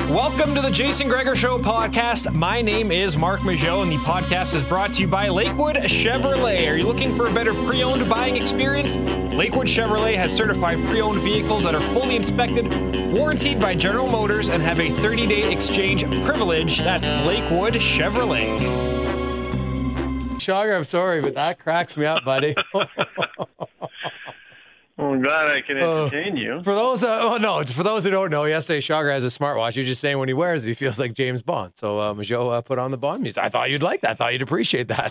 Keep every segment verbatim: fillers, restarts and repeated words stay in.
Welcome to the Jason Gregor Show podcast. My name is Mark Majot, and the podcast is brought to you by Lakewood Chevrolet. Are you looking for a better pre-owned buying experience? Lakewood Chevrolet has certified pre-owned vehicles that are fully inspected, warranted by General Motors, and have a thirty-day exchange privilege. That's Lakewood Chevrolet. Shogger, I'm sorry, but that cracks me up, buddy. Well, I'm glad I can entertain uh, you. For those, uh, oh no, for those who don't know, yesterday Shogger has a smartwatch. He was just saying when he wears it, he feels like James Bond. So uh, Majot uh, put on the Bond music. I thought you'd like that. I thought you'd appreciate that.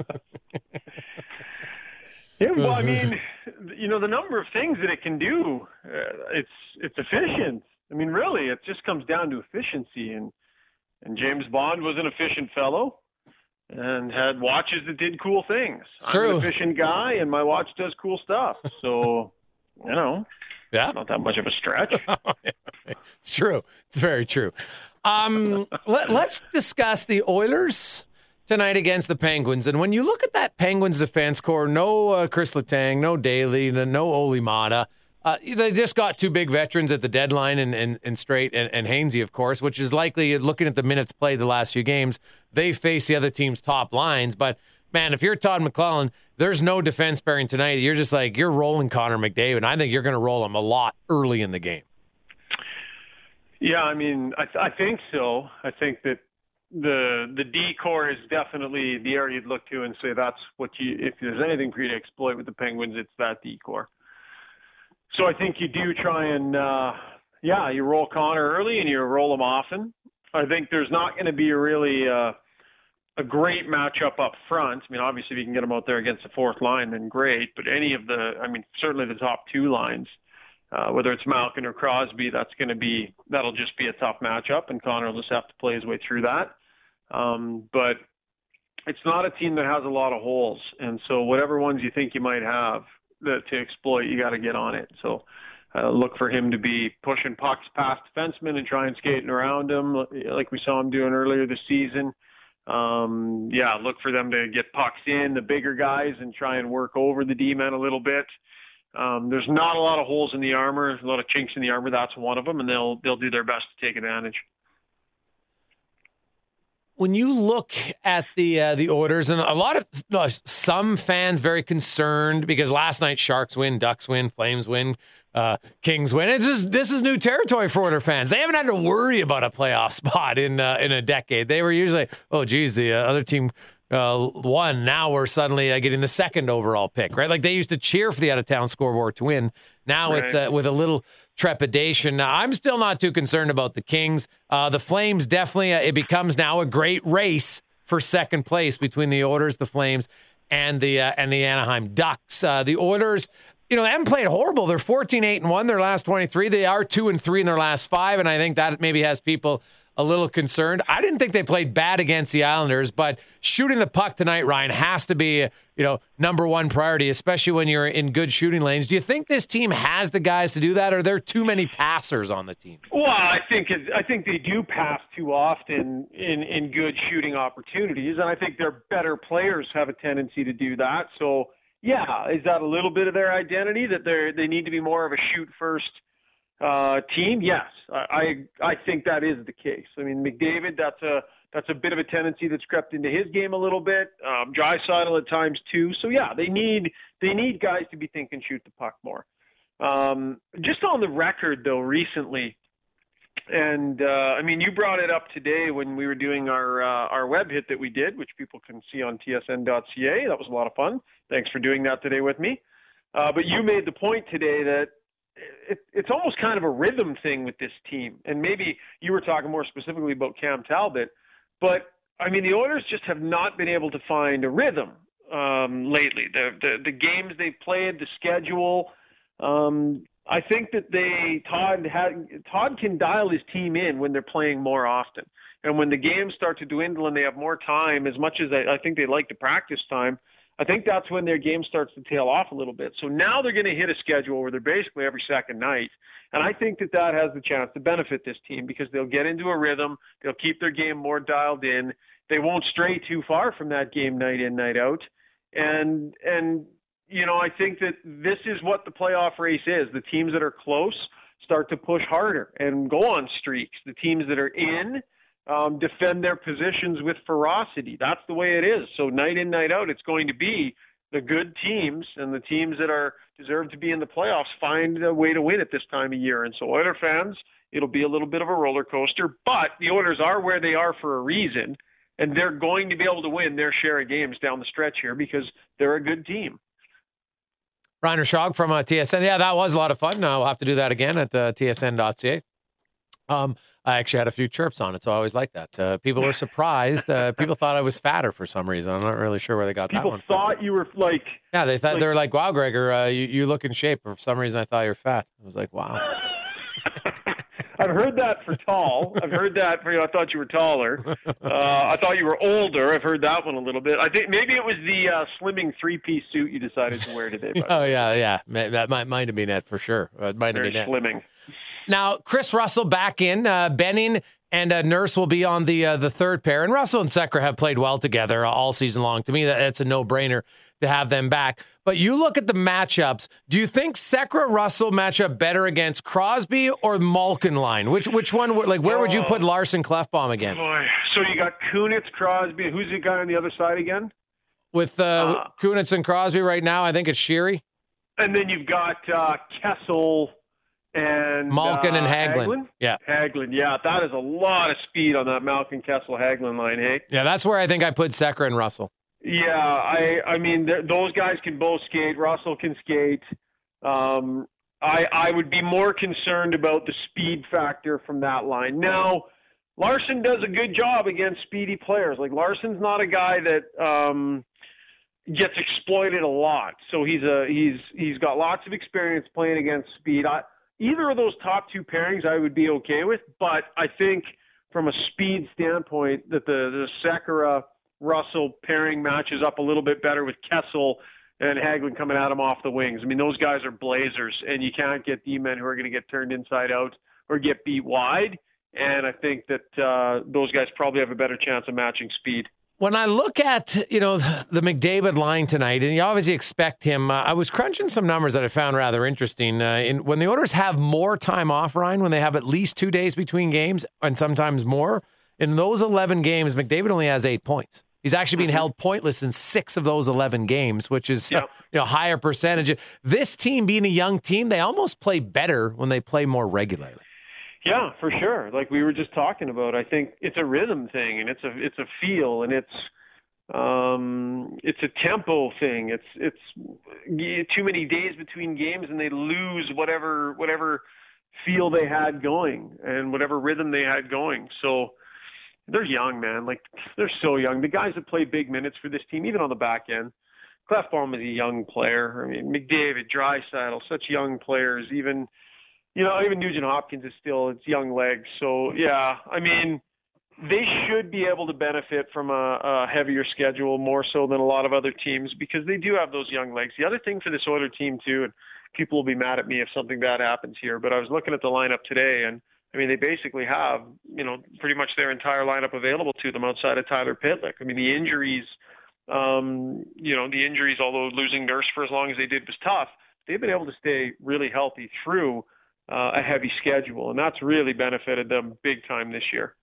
Yeah, well, I mean, you know, the number of things that it can do, uh, it's it's efficient. I mean, really, it just comes down to efficiency. And and James Bond was an efficient fellow and had watches that did cool things. It's I'm true. an efficient guy, and my watch does cool stuff. So, you know, yeah, not that much of a stretch. It's true. It's very true. Um, let, let's discuss the Oilers tonight against the Penguins. And when you look at that Penguins defense core, no uh, Chris Letang, no Daly, no Oli Mata. Uh, they just got two big veterans at the deadline, and and, and Straight and, and Hainsey, of course, which is likely, looking at the minutes played the last few games, they face the other team's top lines. But, man, if you're Todd McLellan, there's no defense pairing tonight. You're just like, you're rolling Connor McDavid, and I think you're going to roll him a lot early in the game. Yeah, I mean, I, th- I think so. I think that the the D core is definitely the area you'd look to and say that's what you, if there's anything for you to exploit with the Penguins, it's that D core. So I think you do try and, uh, yeah, you roll Connor early and you roll him often. I think there's not going to be a really uh, a great matchup up front. I mean, obviously, if you can get him out there against the fourth line, then great. But any of the, I mean, certainly the top two lines, uh, whether it's Malkin or Crosby, that's going to be, that'll just be a tough matchup, and Connor will just have to play his way through that. Um, but it's not a team that has a lot of holes. And so whatever ones you think you might have that to exploit, you got to get on it. So uh, look for him to be pushing pucks past defensemen and trying skating around him like we saw him doing earlier this season. Um, yeah, look for them to get pucks in, the bigger guys, and try and work over the D-men a little bit. Um, there's not a lot of holes in the armor, a lot of chinks in the armor. That's one of them, and they'll they'll do their best to take advantage. When you look at the uh, the Oilers, and a lot of no, some fans very concerned because last night Sharks win, Ducks win, Flames win, uh, Kings win. It's just, this is new territory for Oilers fans. They haven't had to worry about a playoff spot in uh, in a decade. They were usually, oh geez, the uh, other team uh, won. Now we're suddenly uh, getting the second overall pick, right? Like they used to cheer for the out of town scoreboard to win. Now right. It's uh, with a little trepidation. Now, I'm still not too concerned about the Kings. Uh, the Flames definitely, uh, it becomes now a great race for second place between the Oilers, the Flames, and the uh, and the Anaheim Ducks. Uh, the Oilers, you know, they haven't played horrible. They're fourteen eight and one their last twenty-three. They are two and three in their last five, and I think that maybe has people a little concerned. I didn't think they played bad against the Islanders, but shooting the puck tonight, Ryan, has to be, you know, number one priority, especially when you're in good shooting lanes. Do you think this team has the guys to do that, or are there too many passers on the team? Well, I think it, I think they do pass too often in, in good shooting opportunities, and I think their better players have a tendency to do that. So, yeah, is that a little bit of their identity, that they they need to be more of a shoot-first Uh, team? Yes, I, I I think that is the case. I mean, McDavid, that's a that's a bit of a tendency that's crept into his game a little bit. Um, Draisaitl at times too. So yeah, they need they need guys to be thinking shoot the puck more. Um, just on the record though, recently, and uh, I mean, you brought it up today when we were doing our uh, our web hit that we did, which people can see on T S N dot C A. That was a lot of fun. Thanks for doing that today with me. Uh, but you made the point today that It, it's almost kind of a rhythm thing with this team. And maybe you were talking more specifically about Cam Talbot, but I mean, the Oilers just have not been able to find a rhythm um, lately. The, the, the games they played, the schedule, um, I think that they, Todd had, Todd can dial his team in when they're playing more often. And when the games start to dwindle and they have more time, as much as I, I think they like the practice time, I think that's when their game starts to tail off a little bit. So now they're going to hit a schedule where they're basically every second night. And I think that that has the chance to benefit this team because they'll get into a rhythm. They'll keep their game more dialed in. They won't stray too far from that game night in, night out. And, and you know, I think that this is what the playoff race is. The teams that are close start to push harder and go on streaks. The teams that are in um, defend their positions with ferocity. That's the way it is. So night in, night out, it's going to be the good teams and the teams that are deserve to be in the playoffs find a way to win at this time of year. And so Oiler fans, it'll be a little bit of a roller coaster, but the Oilers are where they are for a reason, and they're going to be able to win their share of games down the stretch here because they're a good team. Rainer Schog from uh, T S N. Yeah, that was a lot of fun. Uh, we'll have to do that again at uh, T S N dot C A. Um, I actually had a few chirps on it, so I always like that. Uh, people were surprised. Uh, people thought I was fatter for some reason. I'm not really sure where they got people that one from. People thought from. you were like... Yeah, they thought like, they were like, wow, Gregor, uh, you, you look in shape. For some reason, I thought you were fat. I was like, wow. I've heard that for tall. I've heard that for, you know, I thought you were taller. Uh, I thought you were older. I've heard that one a little bit. I think maybe it was the uh, slimming three-piece suit you decided to wear today. Oh, yeah, yeah. That might, might have been it for sure. It might have Very been it. slimming. Now, Chris Russell back in. Uh, Benning and uh, Nurse will be on the uh, the third pair. And Russell and Sekera have played well together all season long. To me, that, that's a no-brainer to have them back. But you look at the matchups. Do you think Sekera-Russell match up better against Crosby or Malkin line? Which which one? Would, like, where would you put Larson-Klefbom against? Boy. So you got Kunitz, Crosby. Who's the guy on the other side again? With uh, Uh, Kunitz and Crosby right now, I think it's Sheary. And then you've got uh, Kessel and Malkin uh, and Hagelin. Hagelin. Yeah. Hagelin, yeah. That is a lot of speed on that Malkin, Kessel, Hagelin line, hey? Yeah, that's where I think I put Sekera and Russell. Yeah, I I mean, those guys can both skate. Russell can skate. Um, I I would be more concerned about the speed factor from that line. Now, Larson does a good job against speedy players. Like, Larson's not a guy that um, gets exploited a lot. So he's a he's he's got lots of experience playing against speed. I, either of those top two pairings I would be okay with, but I think from a speed standpoint that the the Sekera Russell pairing matches up a little bit better with Kessel and Hagelin coming at him off the wings. I mean, those guys are blazers, and you can't get D-men who are going to get turned inside out or get beat wide. And I think that uh, those guys probably have a better chance of matching speed. When I look at, you know, the McDavid line tonight, and you obviously expect him, uh, I was crunching some numbers that I found rather interesting. Uh, in, when the Oilers have more time off, Ryan, when they have at least two days between games and sometimes more, in those eleven games, McDavid only has eight points. He's actually being held pointless in six of those eleven games, which is Yep. uh, you know, higher percentage. This team being a young team, they almost play better when they play more regularly. Yeah, for sure. Like we were just talking about, I think it's a rhythm thing, and it's a it's a feel, and it's um, it's a tempo thing. It's it's too many days between games, and they lose whatever whatever feel they had going and whatever rhythm they had going. So they're young, man. Like, they're so young. The guys that play big minutes for this team, even on the back end, Klefbom is a young player. I mean, McDavid, Draisaitl, such young players. Even, you know, even Nugent Hopkins is still, it's young legs. So, yeah, I mean, they should be able to benefit from a, a heavier schedule more so than a lot of other teams because they do have those young legs. The other thing for this Oilers team, too, and people will be mad at me if something bad happens here, but I was looking at the lineup today, and I mean, they basically have, you know, pretty much their entire lineup available to them outside of Tyler Pitlick. I mean, the injuries, um, you know, the injuries, although losing Nurse for as long as they did was tough, they've been able to stay really healthy through uh, a heavy schedule, and that's really benefited them big time this year.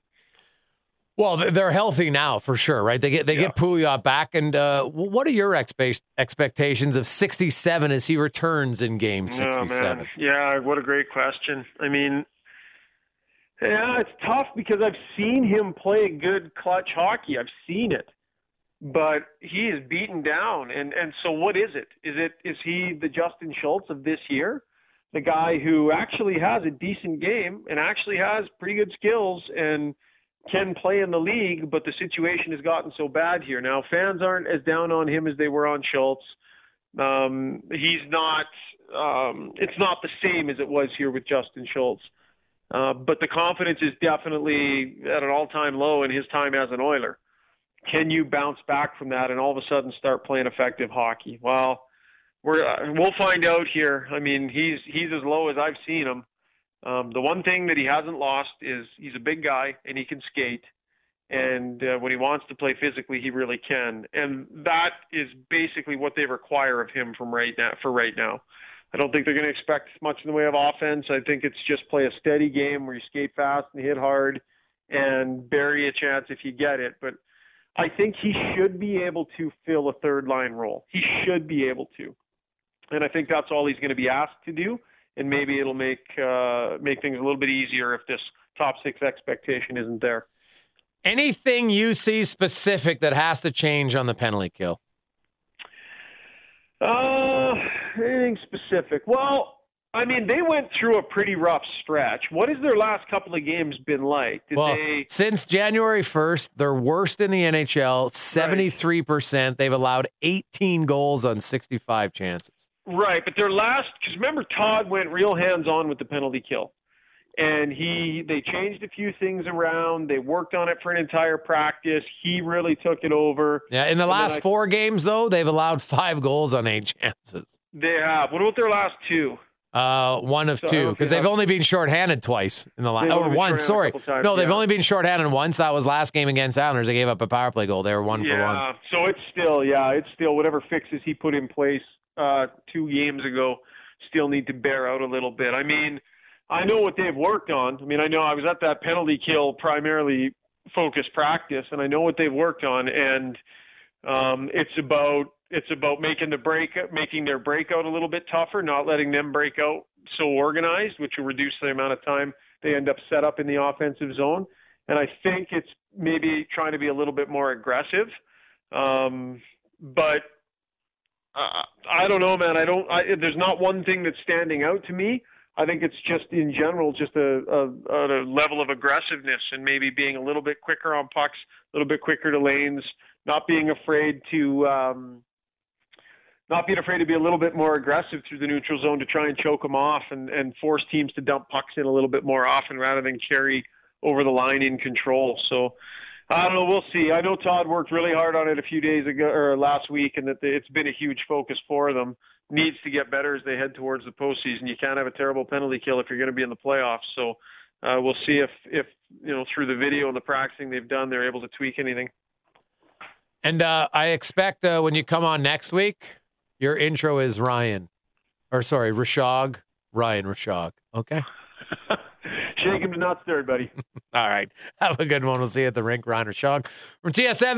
Well, they're healthy now for sure, right? They get they yeah. get Pouliot back, and uh, what are your expe- expectations of sixty-seven as he returns in game sixty-seven? Oh, man. Yeah, what a great question. I mean, yeah, it's tough because I've seen him play good clutch hockey. I've seen it, but he is beaten down. And, and so what is it? Is it, is he the Justin Schultz of this year? The guy who actually has a decent game and actually has pretty good skills and can play in the league, but the situation has gotten so bad here. Now, fans aren't as down on him as they were on Schultz. Um, he's not, um, it's not the same as it was here with Justin Schultz. Uh, but the confidence is definitely at an all-time low in his time as an Oiler. Can you bounce back from that and all of a sudden start playing effective hockey? Well, we're uh, we'll find out here. I mean, he's he's as low as I've seen him. Um, the one thing that he hasn't lost is he's a big guy and he can skate. And uh, when he wants to play physically, he really can. And that is basically what they require of him from right now. For right now. I don't think they're going to expect much in the way of offense. I think it's just play a steady game where you skate fast and hit hard and bury a chance if you get it. But I think he should be able to fill a third line role. He should be able to. And I think that's all he's going to be asked to do. And maybe it'll make uh, make things a little bit easier if this top six expectation isn't there. Anything you see specific that has to change on the penalty kill? Uh, anything specific? Well, I mean, they went through a pretty rough stretch. What has their last couple of games been like? Did well, they... since January first, they're worst in the N H L, seventy-three percent. Right. They've allowed eighteen goals on sixty-five chances. Right, but their last, because remember Todd went real hands-on with the penalty kill. And he, they changed a few things around. They worked on it for an entire practice. He really took it over. Yeah, in the and last I, four games, though, they've allowed five goals on eight chances. They have. What about their last two? Uh, one of so two, because they've have... only been shorthanded twice in the last. Or one, sorry. No, they've yeah. only been shorthanded once. That was last game against Islanders. They gave up a power play goal. They were one yeah, for one. Yeah, so it's still, yeah, it's still whatever fixes he put in place uh, two games ago still need to bear out a little bit. I mean, I know what they've worked on. I mean, I know I was at that penalty kill primarily focused practice, and I know what they've worked on, and um, it's about it's about making the break, making their breakout a little bit tougher, not letting them break out so organized, which will reduce the amount of time they end up set up in the offensive zone. And I think it's maybe trying to be a little bit more aggressive, um, but uh, I don't know, man. I don't. I, there's not one thing that's standing out to me. I think it's just in general, just a, a, a level of aggressiveness and maybe being a little bit quicker on pucks, a little bit quicker to lanes, not being afraid to, um, not being afraid to be a little bit more aggressive through the neutral zone to try and choke them off and, and force teams to dump pucks in a little bit more often rather than carry over the line in control. So I don't know. We'll see. I know Todd worked really hard on it a few days ago or last week, and that it's been a huge focus for them. Needs to get better as they head towards the postseason. You can't have a terrible penalty kill if you're going to be in the playoffs. So uh, we'll see if, if, you know, through the video and the practicing they've done, they're able to tweak anything. And uh, I expect uh, when you come on next week, your intro is Ryan, or sorry, Rashog, Ryan Rashog. Okay. Shake him to not stir, buddy. All right. Have a good one. We'll see you at the rink, Ryan Rashog. From T S N.